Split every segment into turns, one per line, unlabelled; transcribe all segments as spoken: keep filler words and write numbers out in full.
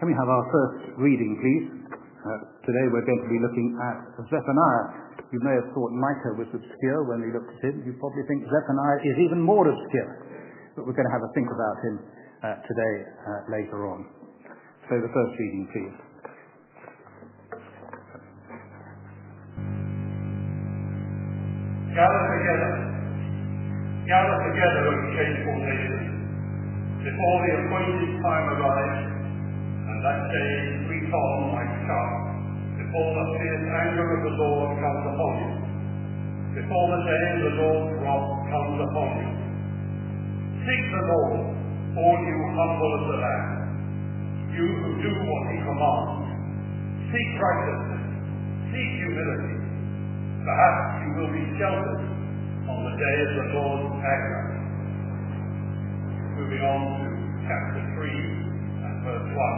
Can we have our first reading, please? Uh, today we're going to be looking at Zephaniah. You may have thought Micah was obscure when we looked at him. You probably think Zephaniah is even more obscure. But we're going to have a think about him uh, today, uh, later on. So the first reading, please.
Gather together, gather together, O faithful nations, before the appointed time arrives, and that day sweeps on like sharp, before the fierce anger of the Lord comes upon you, before the day of the Lord's wrath comes upon you. Seek the Lord, all you humble of the land, you who do what he commands. Seek righteousness, seek humility. Perhaps you will be sheltered on the day of the Lord's anger. Moving on to chapter three and verse one.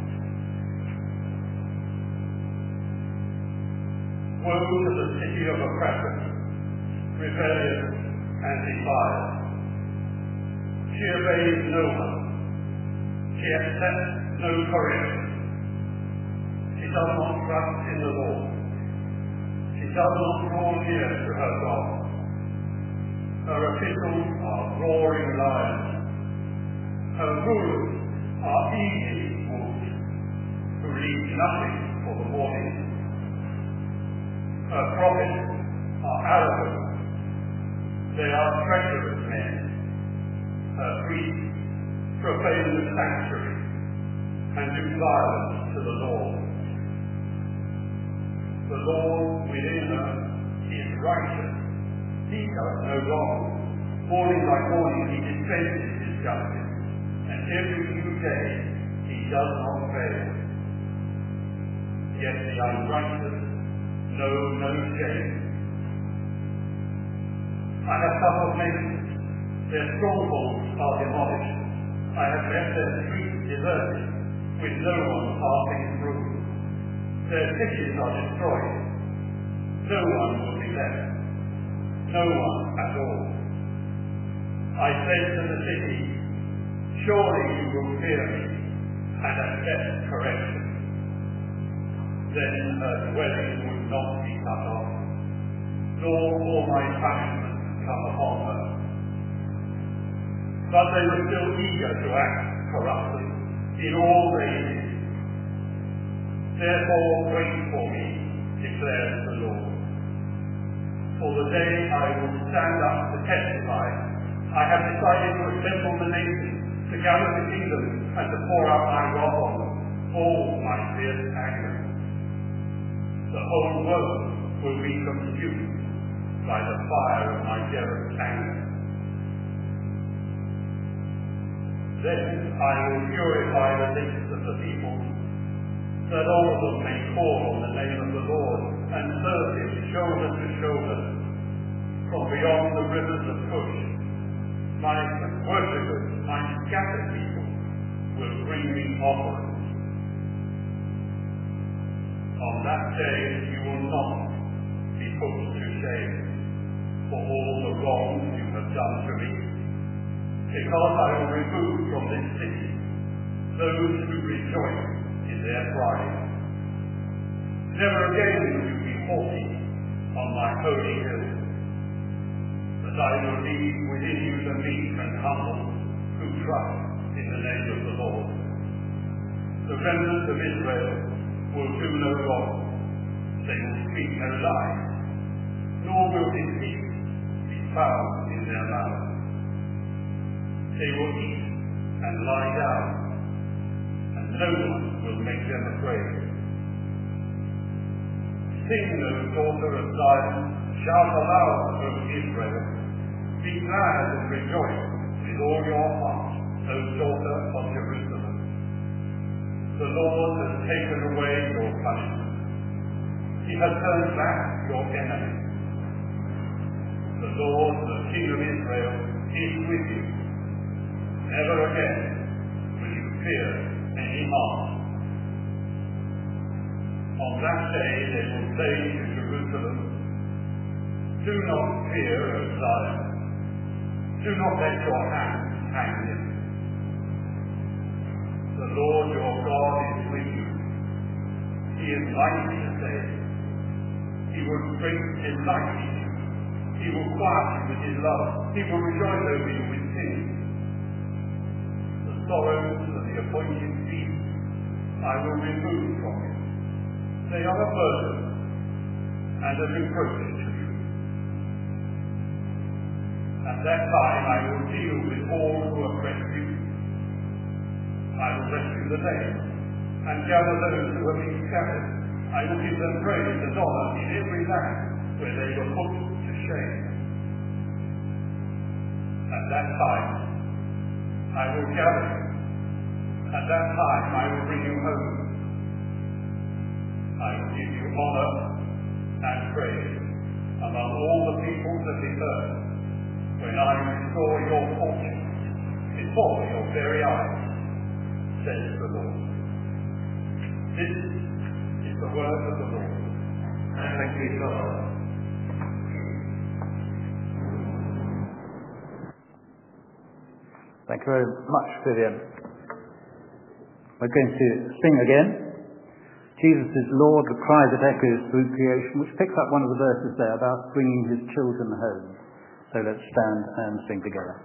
Woe to the city of oppressors, rebellious and defiled. She obeys no one. She accepts no correction. She does not trust in the Lord. She does not draw near to her God. Her officials are roaring lions. Her rulers are easy wolves who leave nothing for the morning. Her prophets are arrogant. They are treacherous men. Her priests profane the sanctuary and do violence to the Lord. The Lord within her is righteous. He does no wrong. Morning by morning he dispenses his justice, and every new day he does not fail. Yet the unrighteous know no shame. I have cut off nations. Their strongholds are demolished. I have left their streets deserted, with no one passing through. Their cities are destroyed. No one will be left. No one at all. I said to the city, surely you will fear me and accept correction. Then her dwelling would not be cut off, nor all my punishment come upon her. But they were still eager to act corruptly in all they did. Therefore wait for me, declares the Lord. For the day I will stand up to testify, I have decided to assemble the nations, to gather the kingdoms, and to pour out my wrath on them, all my fierce anger. The whole world will be consumed by the fire of my jealous anger. Then I will purify the lips of the people, that all of them may call on the name of the Lord and serve him shoulder to shoulder. From beyond the rivers of Cush, my worshippers, my scattered people, will bring me offerings. On that day you will not be put to shame for all the wrongs you have done to me, because I will remove from this city those who rejoice in their pride. Never again will you be haughty on my holy hill, but I will leave within you the meek and humble who trust in the name of the Lord. The remnant of Israel will do no wrong. They will speak no lies, nor will deceit be found in their mouth. They will eat and lie down, and no one will make them afraid. Sing, O daughter of Zion, shout aloud, O Israel. Be glad and rejoice with all your heart, O daughter of Jerusalem. The Lord has taken away your punishment. He has turned back your enemies. The Lord, the King of Israel, is with you. Never again will you fear any harm. On that day they will say to Jerusalem, do not fear, O Zion. Do not let your hands hang limp. The Lord your God is likely to say, he will bring delight in you. He will quiet you with his love. He will rejoice over you with singing. The sorrows and the appointed peace I will remove from you. They are a burden and a reproach to you. At that time I will deal with all who oppress you. I will rescue the lame and gather those who have been scattered. I will give them praise and honour in every land where they were put to shame. At that time I will gather you. At that time I will bring you home. I will give you honour and praise among all the peoples of the earth when I restore your fortunes before your very eyes, says the Lord. This is the word of the Lord. Thank you, God.
Thank you very much, Vivian. We're going to sing again. Jesus is Lord, the cry that echoes through creation, which picks up one of the verses there about bringing his children home. So let's stand and sing together.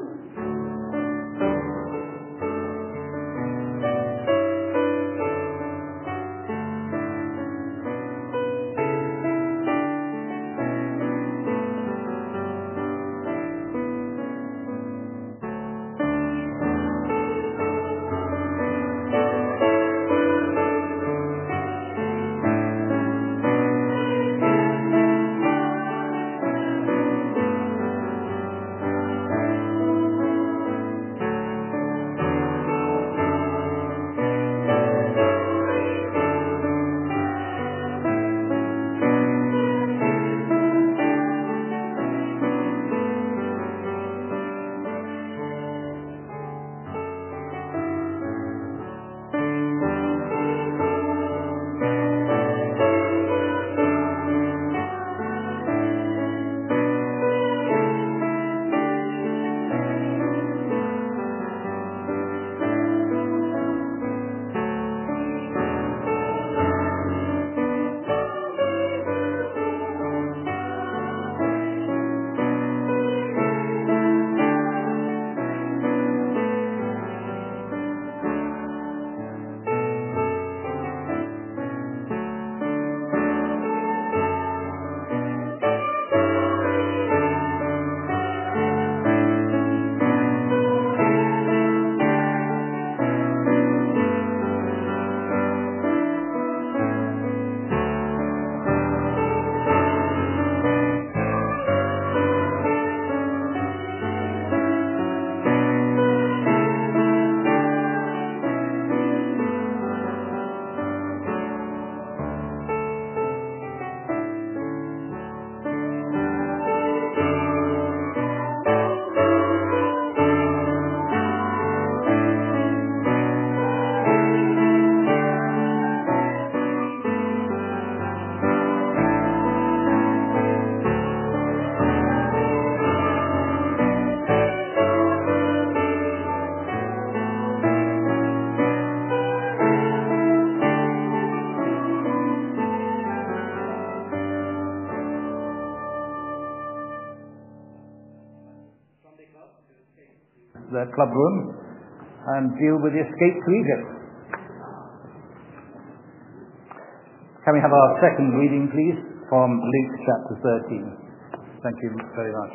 The club room and deal with the escape to Egypt. Can we have our second reading, please, from Luke chapter thirteen? Thank you very much.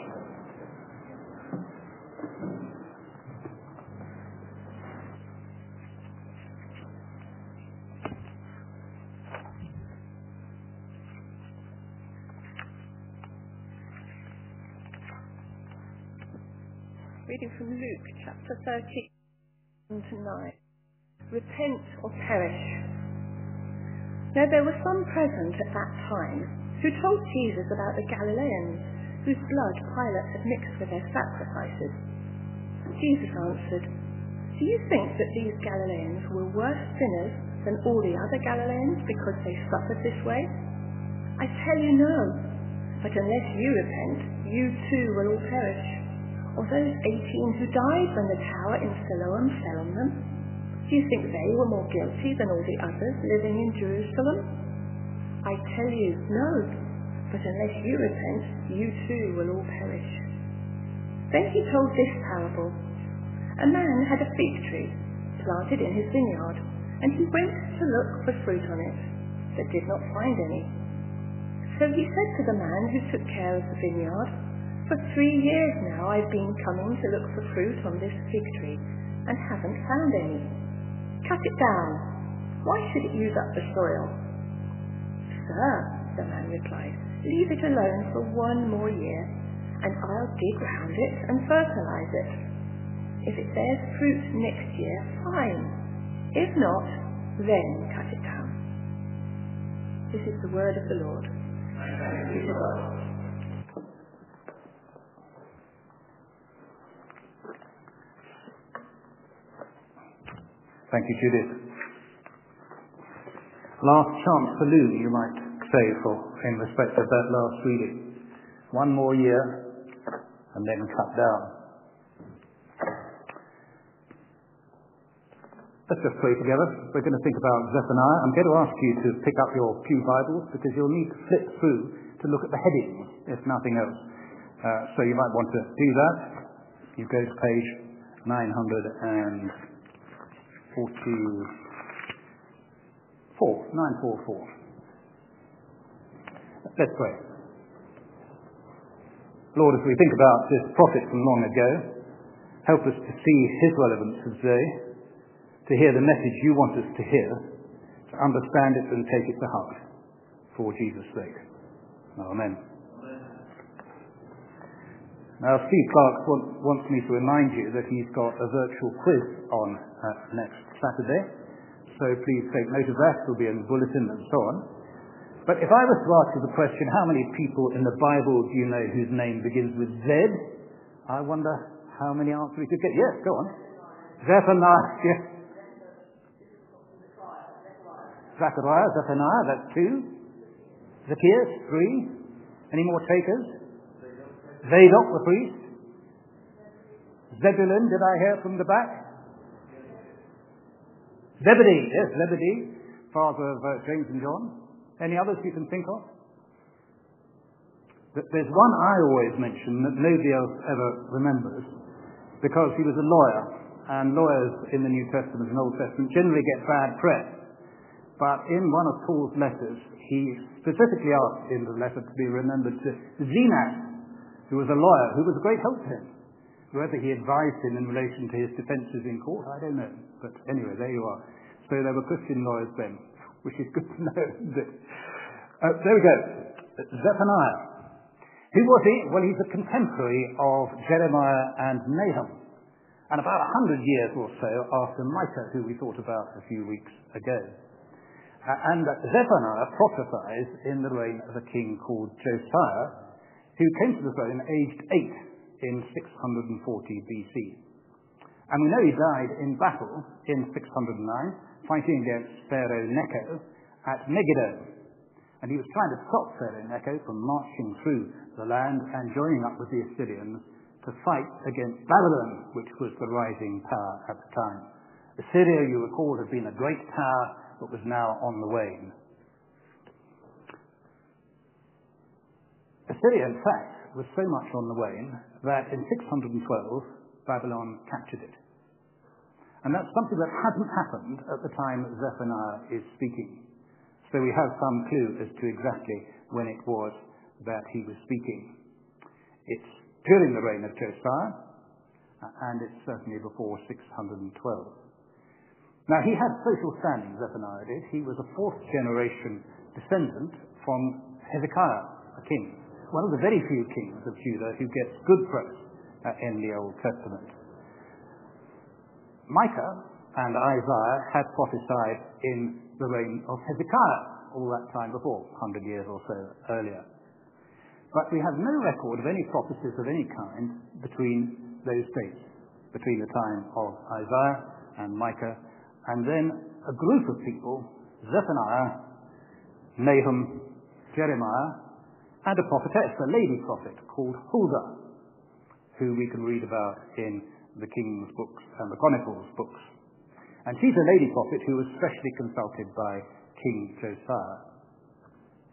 Reading from Luke chapter thirteen to nine. Repent or perish. Now there were some present at that time who told Jesus about the Galileans, whose blood Pilate had mixed with their sacrifices. Jesus answered, "Do you think that these Galileans were worse sinners than all the other Galileans because they suffered this way? I tell you no, but unless you repent, you too will all perish. Or those eighteen who died when the tower in Siloam fell on them, do you think they were more guilty than all the others living in Jerusalem? I tell you, no, but unless you repent, you too will all perish. Then he told this parable. A man had a fig tree planted in his vineyard, and he went to look for fruit on it, but did not find any. So he said to the man who took care of the vineyard, "For three years now I've been coming to look for fruit on this fig tree, and haven't found any. Cut it down. Why should it use up the soil?" "Sir," the man replied, "leave it alone for one more year, and I'll dig round it and fertilize it. If it bears fruit next year, fine. If not, then cut it down." This is the word of the Lord. Thanks be to God.
Thank you, Judith. Last chance saloon, you might say, for in respect of that last reading. One more year, and then cut down. Let's just pray together. We're going to think about Zephaniah. I'm going to ask you to pick up your pew Bibles, because you'll need to flip through to look at the headings, if nothing else. Uh, so you might want to do that. You go to page nine forty-four, nine forty-four. Let's pray. Lord, as we think about this prophet from long ago, help us to see his relevance today, to hear the message you want us to hear, to understand it and take it to heart, for Jesus' sake. Amen. Now, Steve Clark wants me to remind you that he's got a virtual quiz on uh, next Saturday, so please take note of that. It will be in the bulletin and so on. But if I was to ask you the question, how many people in the Bible do you know whose name begins with Z? I wonder how many answers we could get. Yes, go on. Zephaniah, yes. Zechariah, Zephaniah, that's two. Zacchaeus, three. Any more takers? Zadok, the priest. Zebulun, did I hear from the back? Zebedee, yes, Zebedee, father of uh, James and John. Any others you can think of? There's one I always mention that nobody else ever remembers, because he was a lawyer, and lawyers in the New Testament and Old Testament generally get bad press. But in one of Paul's letters, he specifically asked in the letter to be remembered to Zenas, who was a lawyer, who was a great help to him. Whether he advised him in relation to his defences in court, I don't know. But anyway, there you are. So there were Christian lawyers then, which is good to know. uh, there we go. Zephaniah. Who was he? Well, he's a contemporary of Jeremiah and Nahum, and about a hundred years or so after Micah, who we thought about a few weeks ago. Uh, and uh, Zephaniah prophesies in the reign of a king called Josiah, who came to the throne aged eight in six hundred forty B C. And we know he died in battle in six hundred nine, fighting against Pharaoh Necho at Megiddo. And he was trying to stop Pharaoh Necho from marching through the land and joining up with the Assyrians to fight against Babylon, which was the rising power at the time. Assyria, you recall, had been a great power, but was now on the wane. Assyria, in fact, was so much on the wane that in six hundred twelve, Babylon captured it. And that's something that hasn't happened at the time Zephaniah is speaking. So we have some clue as to exactly when it was that he was speaking. It's during the reign of Josiah, and it's certainly before six hundred twelve. Now, he had social standing, Zephaniah did. He was a fourth generation descendant from Hezekiah, a king. One of the very few kings of Judah who gets good press uh, in the Old Testament. Micah and Isaiah had prophesied in the reign of Hezekiah, all that time before, one hundred years or so earlier. But we have no record of any prophecies of any kind between those dates, between the time of Isaiah and Micah, and then a group of people, Zephaniah, Nahum, Jeremiah, and a prophetess, a lady prophet called Huldah, who we can read about in the King's books and the Chronicles books. And she's a lady prophet who was specially consulted by King Josiah.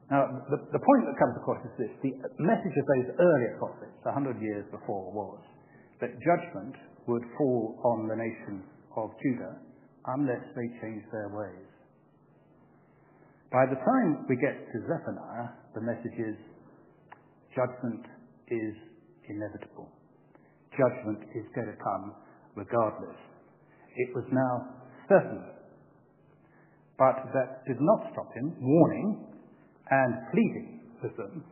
Now, the, the point that comes across is this. The message of those earlier prophets, a hundred years before, was that judgment would fall on the nation of Judah unless they changed their ways. By the time we get to Zephaniah, the message is judgment is inevitable. Judgment is going to come regardless. It was now certain. But that did not stop him warning and pleading with them,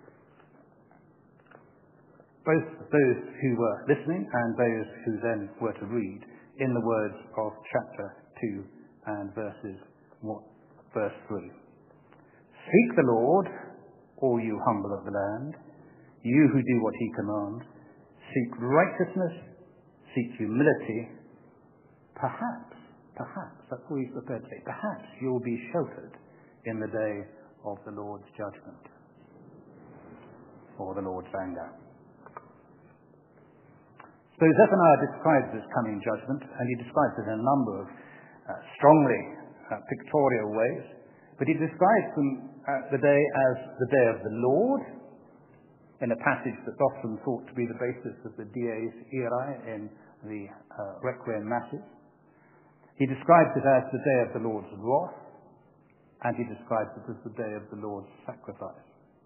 both those who were listening and those who then were to read, in the words of chapter two and verses one, verse three. Seek the Lord, all you humble of the land, you who do what he commands. Seek righteousness, seek humility. Perhaps, perhaps, that's what he's prepared to say, perhaps you'll be sheltered in the day of the Lord's judgment, or the Lord's anger. So Zephaniah describes this coming judgment, and he describes it in a number of uh, strongly uh, pictorial ways, but he describes them, uh, the day as the day of the Lord, in a passage that's often thought to be the basis of the Dies Irae in the uh, Requiem Masses. He describes it as the day of the Lord's wrath, and he describes it as the day of the Lord's sacrifice.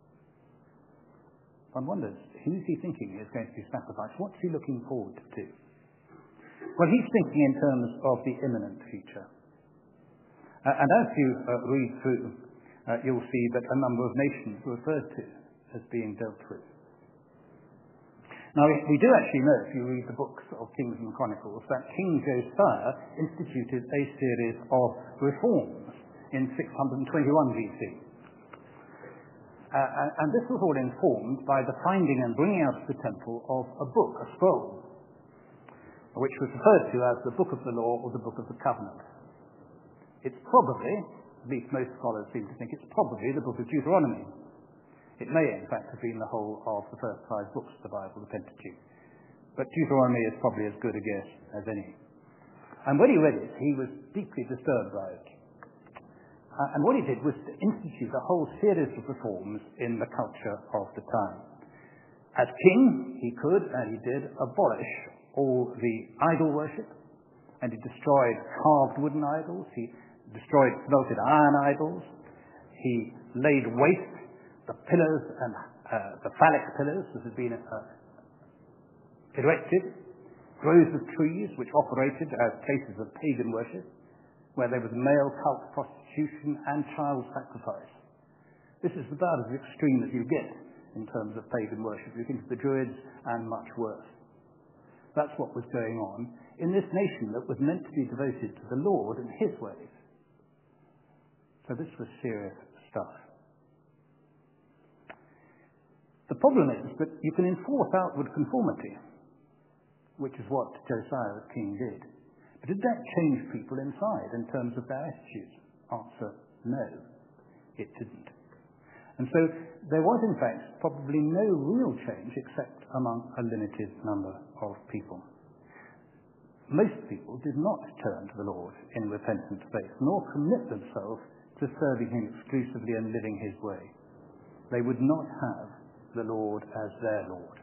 One wonders, who's he thinking is going to be sacrificed? What's he looking forward to? Well, he's thinking in terms of the imminent future. Uh, and as you uh, read through, uh, you'll see that a number of nations are referred to as being dealt with. Now, we do actually know, if you read the books of Kings and Chronicles, that King Josiah instituted a series of reforms in six twenty-one B C. Uh, and this was all informed by the finding and bringing out of the temple of a book, a scroll, which was referred to as the Book of the Law or the Book of the Covenant. It's probably, at least most scholars seem to think, it's probably the Book of Deuteronomy. It may, in fact, have been the whole of the first five books of the Bible, the Pentateuch. But Deuteronomy is probably as good a guess as any. And when he read it, he was deeply disturbed by it. Uh, and what he did was to institute a whole series of reforms in the culture of the time. As king, he could, and he did, abolish all the idol worship, and he destroyed carved wooden idols, he destroyed smelted iron idols, he laid waste the pillars and uh, the phallic pillars that had been uh, erected, groves of trees which operated as places of pagan worship, where there was male cult prostitution and child sacrifice. This is about as extreme as you get in terms of pagan worship. You think of the Druids and much worse. That's what was going on in this nation that was meant to be devoted to the Lord and his ways. So this was serious stuff. The problem is that you can enforce outward conformity, which is what Josiah the king did. But did that change people inside in terms of their attitudes? Answer, no, it didn't. And so there was, in fact, probably no real change except among a limited number of people. Most people did not turn to the Lord in repentant faith, nor commit themselves to serving him exclusively and living his way. They would not have the Lord as their Lord.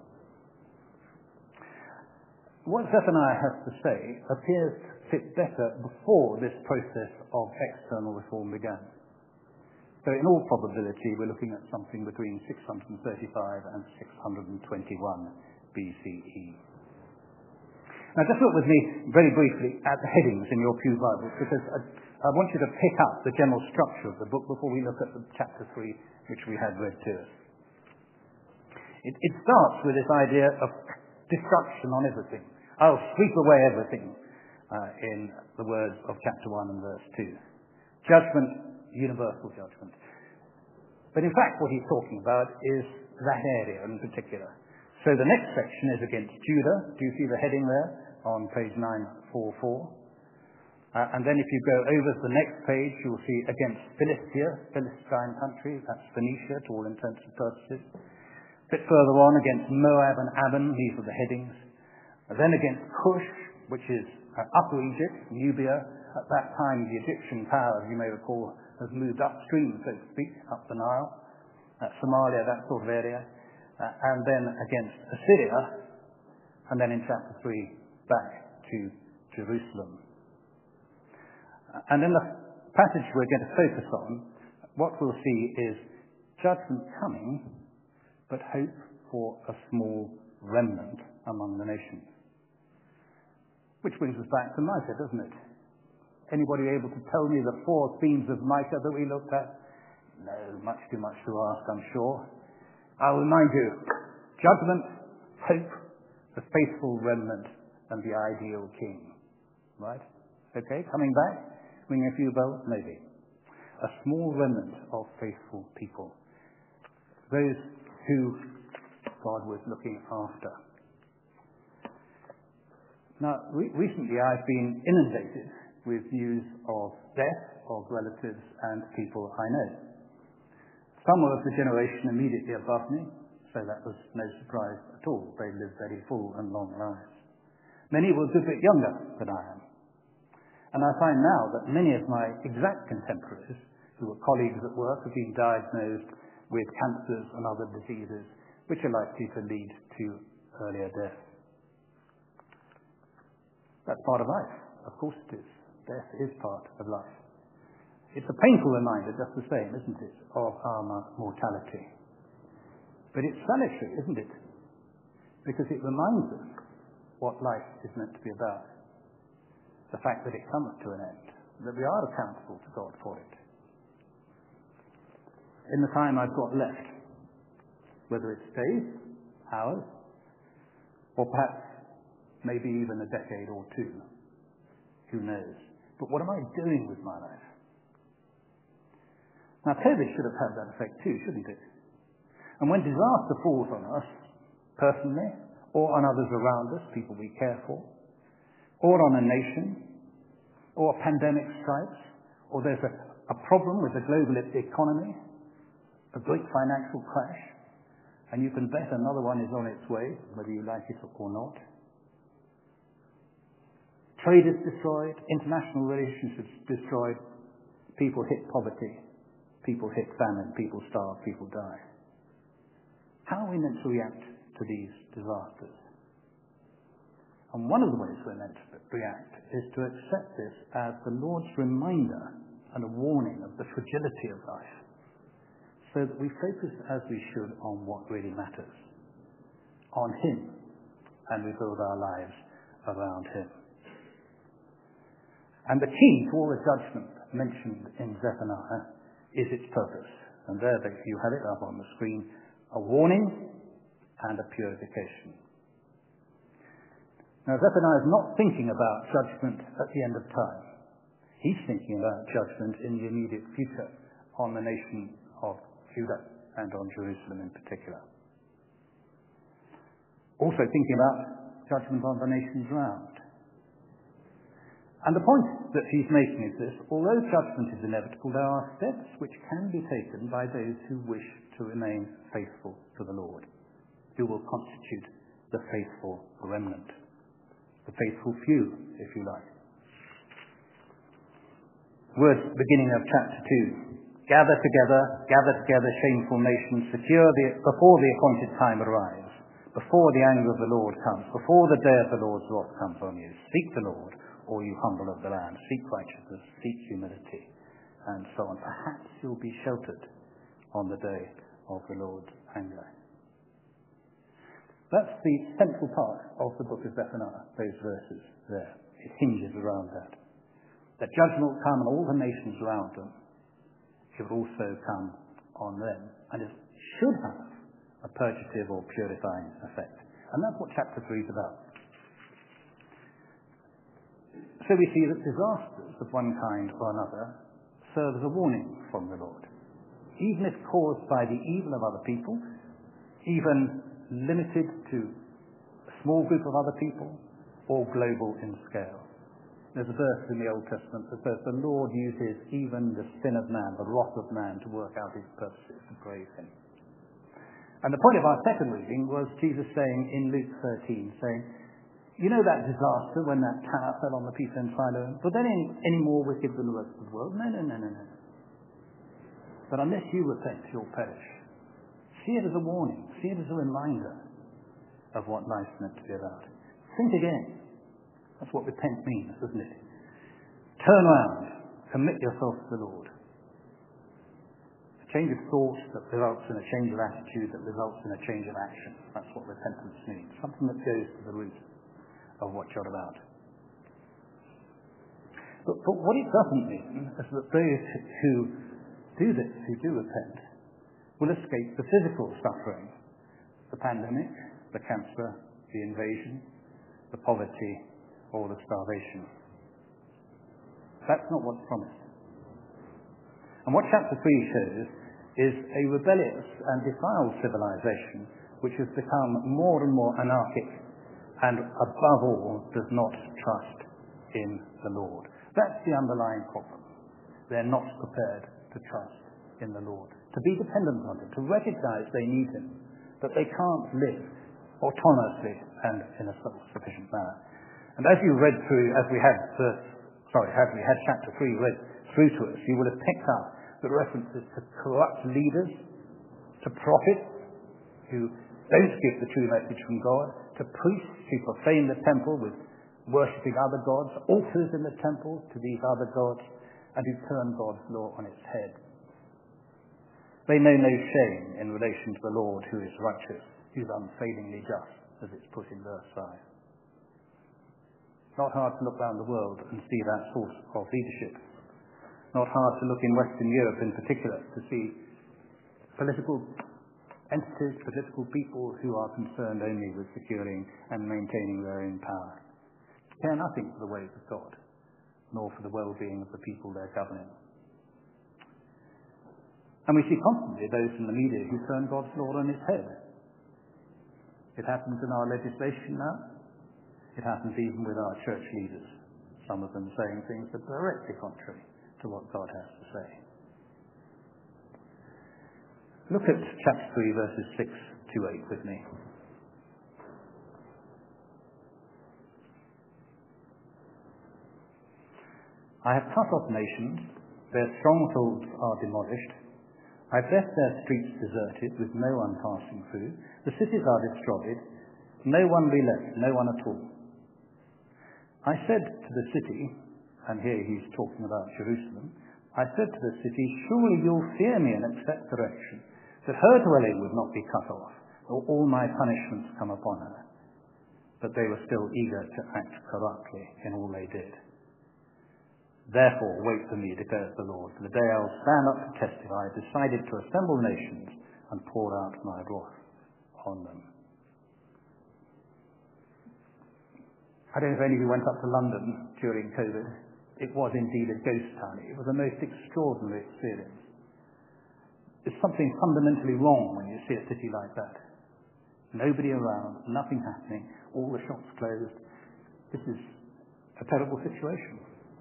What Zephaniah has to say appears to fit better before this process of external reform began. So in all probability, we're looking at something between six thirty-five and six twenty-one B C E. Now just look with me very briefly at the headings in your Pew Bibles, because I, I want you to pick up the general structure of the book before we look at the chapter three, which we had read to us. It, it starts with this idea of destruction on everything. I'll sweep away everything, uh, in the words of chapter one and verse two. Judgment, universal judgment. But in fact what he's talking about is that area in particular. So the next section is against Judah. Do you see the heading there on page nine forty-four? Uh, and then if you go over to the next page, you'll see against Philistia, Philistine country, that's Phoenicia to all intents and purposes. A bit further on, against Moab and Ammon, these are the headings. And then against Cush, which is uh, Upper Egypt, Nubia. At that time, the Egyptian powers, you may recall, has moved upstream, so to speak, up the Nile, uh, Somalia, that sort of area, uh, and then against Assyria, and then in chapter three, back to Jerusalem. Uh, and in the passage we're going to focus on, what we'll see is judgment coming, but hope for a small remnant among the nations. Which brings us back to Micah, doesn't it? Anybody able to tell me the four themes of Micah that we looked at? No, much too much to ask, I'm sure. I'll remind you, judgment, hope, the faithful remnant, and the ideal king. Right? Okay, coming back, ringing a few bells, maybe. A small remnant of faithful people. Those who God was looking after. Now, re- recently I've been inundated with news of death of relatives and people I know. Some were of the generation immediately above me, so that was no surprise at all. They lived very full and long lives. Many were a good bit younger than I am. And I find now that many of my exact contemporaries, who were colleagues at work, have been diagnosed with cancers and other diseases which are likely to lead to earlier death. That's part of life. Of course it is. Death is part of life. It's a painful reminder, just the same, isn't it, of our mortality. But it's salutary, isn't it? Because it reminds us what life is meant to be about. The fact that it comes to an end. That we are accountable to God for it. In the time I've got left, whether it's days, hours, or perhaps maybe even a decade or two, who knows? But what am I doing with my life? Now, COVID should have had that effect too, shouldn't it? And when disaster falls on us, personally, or on others around us, people we care for, or on a nation, or a pandemic strikes, or there's a, a problem with the global economy, a great financial crash, and you can bet another one is on its way, whether you like it or not. Trade is destroyed, international relationships destroyed, people hit poverty, people hit famine, people starve, people die. How are we meant to react to these disasters? And one of the ways we're meant to react is to accept this as the Lord's reminder and a warning of the fragility of life, so that we focus as we should on what really matters, on Him, and we build our lives around Him. And the key to all the judgment mentioned in Zephaniah is its purpose. And there you have it up on the screen, a warning and a purification. Now Zephaniah is not thinking about judgment at the end of time. He's thinking about judgment in the immediate future on the nation of Judah and on Jerusalem in particular. Also thinking about judgment on the nations around. And the point that he's making is this: although judgment is inevitable, there are steps which can be taken by those who wish to remain faithful to the Lord, who will constitute the faithful remnant, the faithful few, if you like. Words beginning of chapter two. Gather together, gather together, shameful nations, secure the, before the appointed time arrives, before the anger of the Lord comes, before the day of the Lord's wrath comes on you. Seek the Lord, all you humble of the land. Seek righteousness, seek humility, and so on. Perhaps you'll be sheltered on the day of the Lord's anger. That's the central part of the book of Zephaniah, those verses there. It hinges around that. That judgment will come on all the nations around them. It will also come on them, and it should have a purgative or purifying effect. And that's what chapter three is about. So we see that disasters of one kind or another serve as a warning from the Lord, even if caused by the evil of other people, even limited to a small group of other people, or global in scale. There's a verse in the Old Testament that says the Lord uses even the sin of man, the wrath of man, to work out his purposes, to praise him. And the point of our second reading was Jesus saying in Luke thirteen, saying, you know that disaster when that tower fell on the people in Siloam? Were they any, any more wicked than the rest of the world? No, no, no, no, no. that unless you repent, you'll perish. See it as a warning. See it as a reminder of what life's meant to be about. Think again. That's what repent means, doesn't it? Turn around. Commit yourself to the Lord. A change of thought that results in a change of attitude, that results in a change of action. That's what repentance means. Something that goes to the root of what you're about. But, but what it doesn't mean is that those who do this, who do repent, will escape the physical suffering, the pandemic, the cancer, the invasion, the poverty, or the starvation. That's not what's promised. And what chapter three shows is a rebellious and defiled civilization which has become more and more anarchic and, above all, does not trust in the Lord. That's the underlying problem. They're not prepared to trust in the Lord, to be dependent on Him, to recognize they need Him, that they can't live autonomously and in a self-sufficient manner. And as you read through, as we had verse, sorry, as we had chapter three read through to us, you will have picked up the references to corrupt leaders, to prophets who don't give the true message from God, to priests who profane the temple with worshipping other gods, altars in the temple to these other gods, and who turn God's law on its head. They know no shame in relation to the Lord who is righteous, who is unfailingly just, as it's put in verse five. Not hard to look around the world and see that sort of leadership. Not hard to look in Western Europe in particular to see political entities, political people who are concerned only with securing and maintaining their own power. Care nothing for the ways of God, nor for the well-being of the people they're governing. And we see constantly those in the media who turn God's law on its head. It happens in our legislation now. It happens even with our church leaders, some of them saying things that are directly contrary to what God has to say. Look at chapter three, verses six to eight with me. I have cut off nations, their strongholds are demolished. I've left their streets deserted, with no one passing through. The cities are destroyed, no one be left, no one at all. I said to the city, and here he's talking about Jerusalem, I said to the city, surely you'll fear me and accept correction, that her dwelling would not be cut off, or all my punishments come upon her. But they were still eager to act corruptly in all they did. Therefore, wait for me, declares the Lord, for the day I'll stand up to testify. I decided to assemble nations and pour out my wrath on them. I don't know if any of you went up to London during COVID. It was indeed a ghost town. It was a most extraordinary experience. There's something fundamentally wrong when you see a city like that. Nobody around, nothing happening, all the shops closed. This is a terrible situation.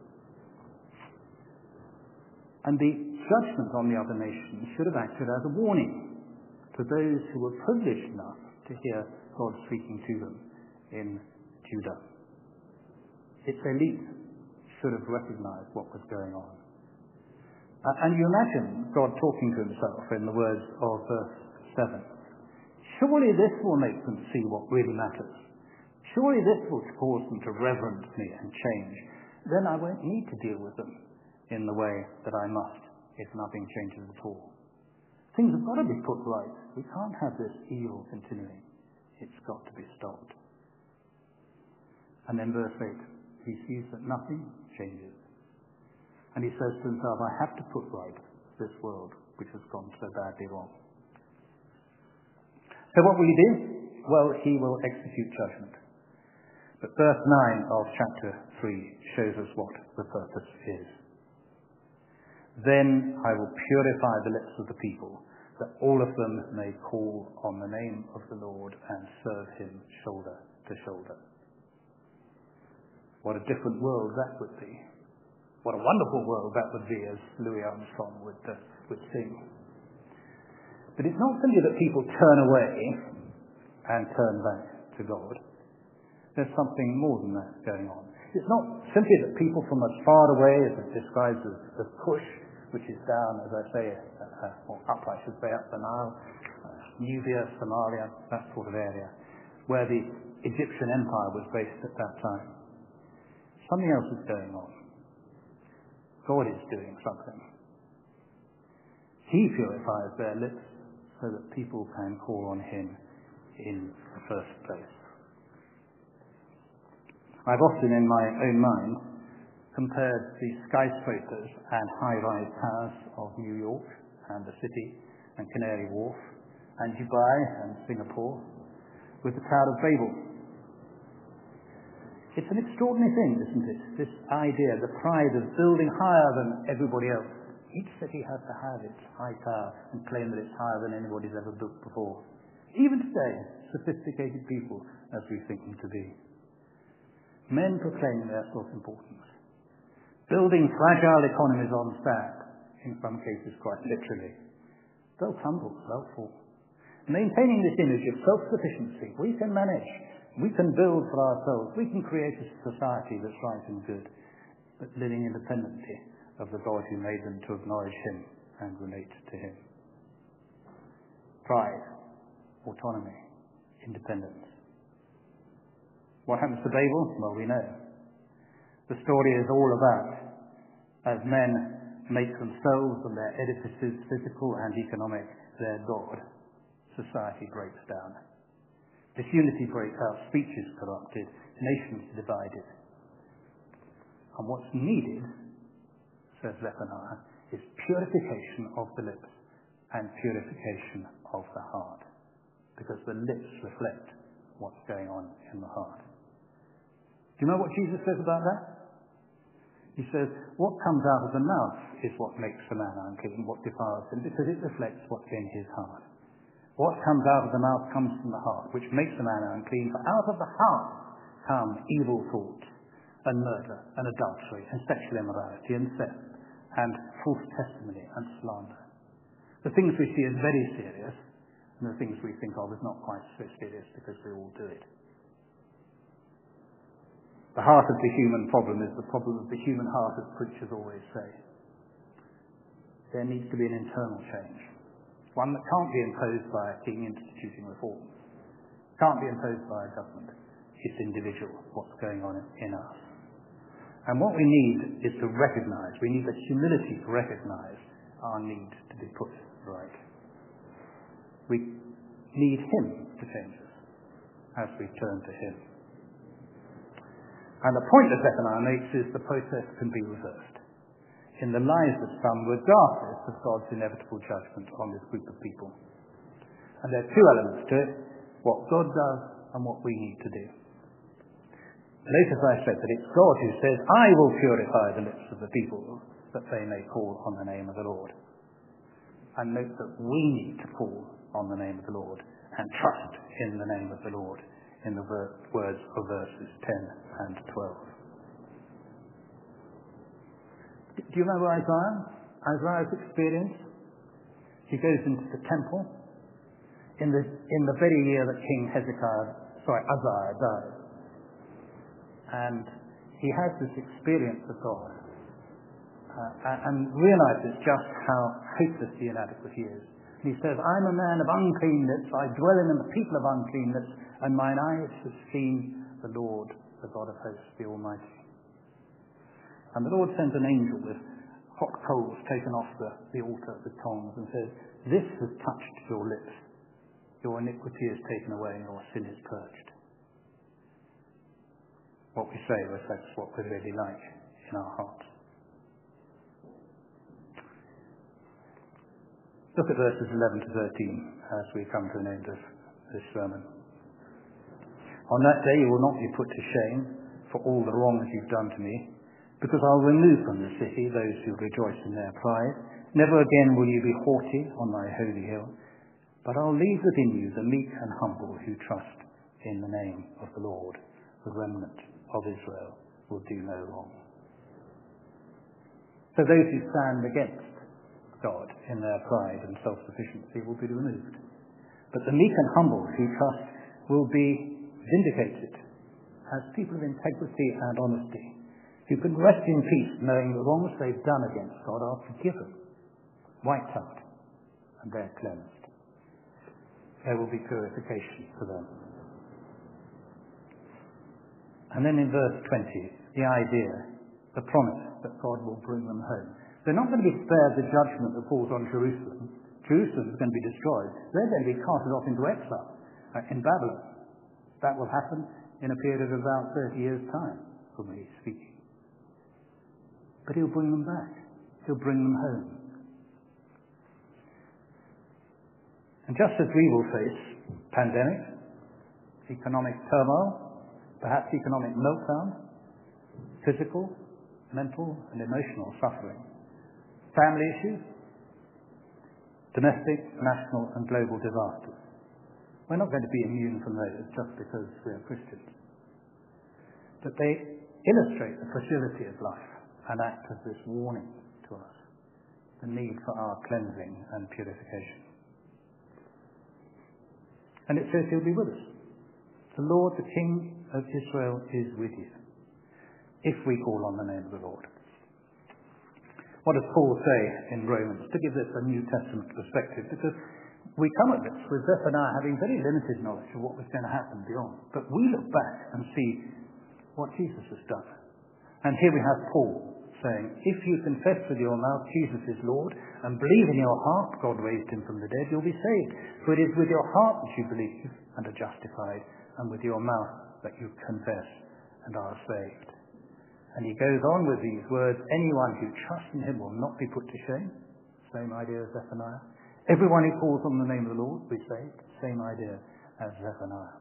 And the judgment on the other nations should have acted as a warning to those who were privileged enough to hear God speaking to them in Judah. Its elite should have recognized what was going on. Uh, and you imagine God talking to himself in the words of verse seven. Surely this will make them see what really matters. Surely this will cause them to reverence me and change. Then I won't need to deal with them in the way that I must if nothing changes at all. Things have got to be put right. We can't have this evil continuing. It's got to be stopped. And then verse eight, he sees that nothing changes. And he says to himself, I have to put right this world which has gone so badly wrong. So what will he do? Well, he will execute judgment. But verse nine of chapter three shows us what the purpose is. Then I will purify the lips of the people, that all of them may call on the name of the Lord and serve him shoulder to shoulder. What a different world that would be. What a wonderful world that would be, as Louis Armstrong would, uh, would sing. But it's not simply that people turn away and turn back to God. There's something more than that going on. It's not simply that people from as far away as it describes as, as Cush, which is down, as I say, uh, or up, I should say, up the Nile, uh, Nubia, Somalia, that sort of area, where the Egyptian Empire was based at that time. Something else is going on. God is doing something. He purifies their lips so that people can call on him in the first place. I've often in my own mind compared the skyscrapers and high-rise towers of New York and the city and Canary Wharf and Dubai and Singapore with the Tower of Babel. It's an extraordinary thing, isn't it? This idea, the pride of building higher than everybody else. Each city has to have its high tower and claim that it's higher than anybody's ever built before. Even today, sophisticated people as we think them to be. Men proclaiming their self-importance. Building fragile economies on sand, in some cases quite literally. They'll tumble, they'll fall. Maintaining this image of self-sufficiency, we can manage, we can build for ourselves, we can create a society that's right and good, but living independently of the God who made them to acknowledge him and relate to him. Pride, autonomy, independence. What happens to Babel? Well, we know. The story is all about as men make themselves and their edifices, physical and economic, their God, society breaks down. Disunity breaks out, speech is corrupted, nations divided. And what's needed, says Zephaniah, is purification of the lips and purification of the heart. Because the lips reflect what's going on in the heart. Do you know what Jesus says about that? He says, what comes out of the mouth is what makes a man unclean, what defiles him, because it reflects what's in his heart. What comes out of the mouth comes from the heart, which makes a man unclean, for out of the heart come evil thoughts, and murder, and adultery, and sexual immorality, and theft, and false testimony, and slander. The things we see as very serious, and the things we think of as not quite so serious because we all do it. The heart of the human problem is the problem of the human heart, as preachers always say. There needs to be an internal change. One that can't be imposed by a king instituting reform. Can't be imposed by a government. It's individual, what's going on in us. And what we need is to recognize, we need the humility to recognize our need to be put right. We need him to change us as we turn to him. And the point that Zephaniah makes is the process can be reversed. In the lives of some, regardless of God's inevitable judgment on this group of people. And there are two elements to it, what God does and what we need to do. Notice I said that it's God who says, I will purify the lips of the people that they may call on the name of the Lord. And note that we need to call on the name of the Lord and trust in the name of the Lord in the ver- words of verses ten and twelve. Do you remember Isaiah? Isaiah's experience? He goes into the temple in the, in the very year that King Hezekiah, sorry, Uzziah died. And he has this experience of God uh, and realizes just how hopelessly inadequate he is. And he says, I'm a man of unclean lips, I dwell in the people of unclean lips, and mine eyes have seen the Lord, the God of hosts, the Almighty. And the Lord sends an angel with hot coals taken off the, the altar with tongs and says, this has touched your lips. Your iniquity is taken away and your sin is purged. What we say reflects what we're really like in our hearts. Look at verses eleven to thirteen as we come to an end of this sermon. On that day you will not be put to shame for all the wrongs you've done to me, because I'll remove from the city those who rejoice in their pride. Never again will you be haughty on my holy hill, but I'll leave within you the meek and humble who trust in the name of the Lord. The remnant of Israel will do no wrong. So those who stand against God in their pride and self-sufficiency will be removed. But the meek and humble who trust will be vindicated as people of integrity and honesty, who can rest in peace knowing the wrongs they've done against God are forgiven, wiped out, and they're cleansed. There will be purification for them. And then in verse twenty, the idea, the promise that God will bring them home. They're not going to be spared the judgment that falls on Jerusalem. Jerusalem is going to be destroyed. They're going to be carted off into exile uh, in Babylon. That will happen in a period of about thirty years' time, from where he's speaking. But he'll bring them back. He'll bring them home. And just as we will face pandemics, economic turmoil, perhaps economic meltdown, physical, mental and emotional suffering, family issues, domestic, national and global disasters, we're not going to be immune from those just because we're Christians. But they illustrate the fragility of life and act as this warning to us, the need for our cleansing and purification. And it says he'll be with us. The Lord, the King of Israel, is with you, if we call on the name of the Lord. What does Paul say in Romans? To give this a New Testament perspective, because we come at this with Zephaniah having very limited knowledge of what was going to happen beyond. But we look back and see what Jesus has done. And here we have Paul saying, if you confess with your mouth Jesus is Lord and believe in your heart God raised him from the dead, you'll be saved. For it is with your heart that you believe and are justified, and with your mouth that you confess and are saved. And he goes on with these words, anyone who trusts in him will not be put to shame. Same idea as Zephaniah. Everyone who calls on the name of the Lord will be saved. Same idea as Zephaniah.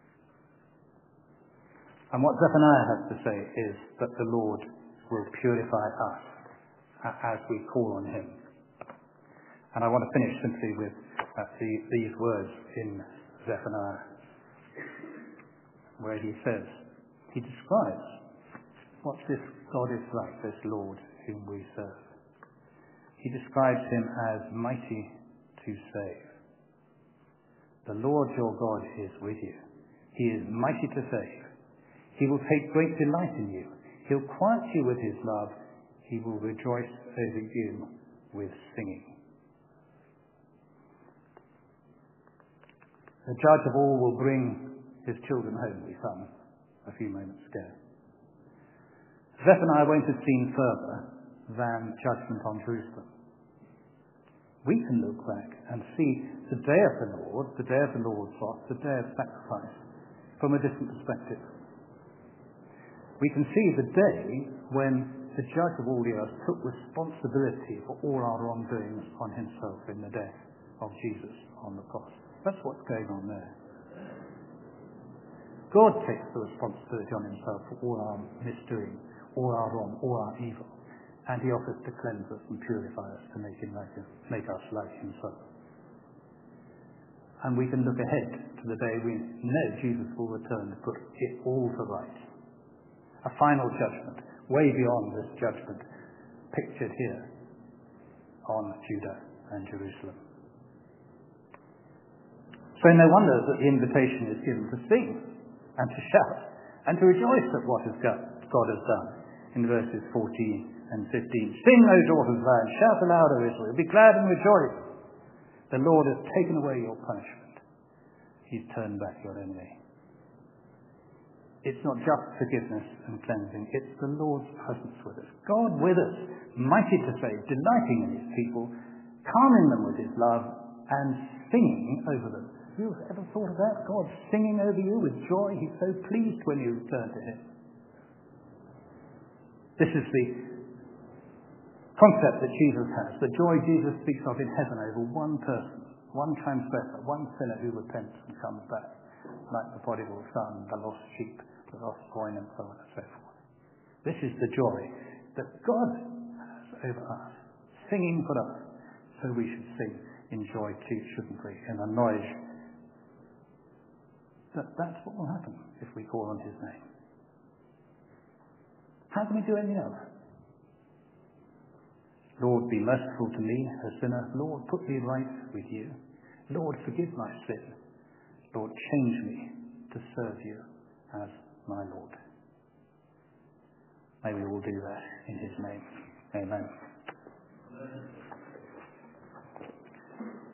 And what Zephaniah has to say is that the Lord will purify us as we call on him. And I want to finish simply with uh, the, these words in Zephaniah, where he says, he describes what this God is like, this Lord whom we serve. He describes him as mighty to save. The Lord your God is with you. He is mighty to save. He will take great delight in you. He'll quiet you with his love. He will rejoice over you with singing. The judge of all will bring his children home, we sung a few moments ago. Zephaniah won't have seen further than judgment on Jerusalem. We can look back and see the day of the Lord, the day of the Lord's wrath, the day of sacrifice, from a different perspective. We can see the day when the judge of all the earth took responsibility for all our wrongdoings on himself in the death of Jesus on the cross. That's what's going on there. God takes the responsibility on himself for all our misdoing, all our wrong, all our evil, and he offers to cleanse us and purify us to make him like him, make us like himself. And we can look ahead to the day we know Jesus will return to put it all to right. A final judgment, way beyond this judgment pictured here on Judah and Jerusalem. So no wonder that the invitation is given to sing and to shout and to rejoice at what God has done in verses fourteen and fifteen. Sing, O daughters of Zion, shout aloud, O Israel, be glad and rejoice. The Lord has taken away your punishment. He's turned back your enemy. It's not just forgiveness and cleansing, it's the Lord's presence with us. God with us, mighty to save, delighting in his people, calming them with his love, and singing over them. Have you ever thought of that? God singing over you with joy. He's so pleased when you return to him. This is the concept that Jesus has, the joy Jesus speaks of in heaven over one person, one transgressor, one sinner who repents and comes back, like the prodigal son, the lost sheep, the lost coin, and so on and so forth. This is the joy that God has over us, singing for us, so we should sing in joy too, shouldn't we? In the knowledge that that's what will happen if we call on his name. How can we do anything else? Lord, be merciful to me, a sinner. Lord, put me right with you. Lord, forgive my sin. Lord, change me to serve you as my Lord. May we all do that in his name. Amen.